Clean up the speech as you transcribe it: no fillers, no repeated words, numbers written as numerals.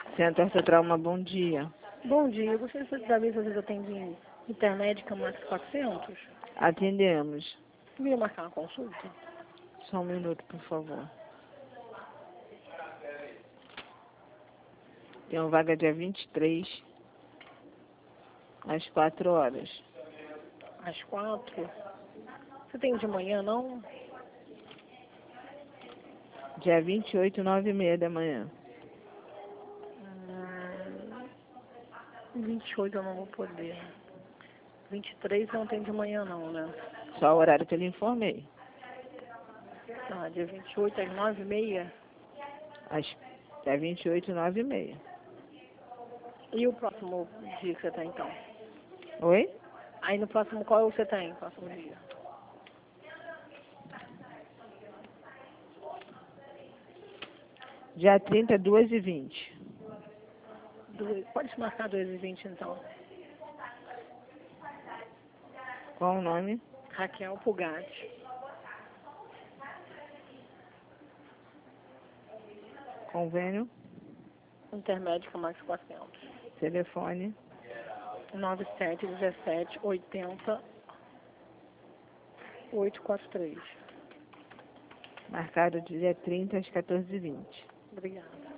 Centro Ortotrauma, bom dia. Bom dia, eu gostaria de saber se vocês atendem Intermédica Max 400. Atendemos. Queria marcar uma consulta. Só um minuto, por favor. Tem uma vaga dia 23, às 4 horas. Às 4. Você tem de manhã, não? Dia 28, 9h30 da manhã. 28 eu não vou poder. 23 não tem de manhã, não, né? Só o horário que eu lhe informei. Tá, dia 28 às 9h30. Dia 28, 9h30. E o próximo dia que você tem, então? Oi? Aí no próximo, qual você tem, próximo dia? Dia 30, 2h20. Pode marcar 2h20, então. Qual o nome? Raquel Pugatti. Convênio? Intermédica Max 400. Telefone? 9717-80-843. Marcado dia 30, às 14h20. Obrigada.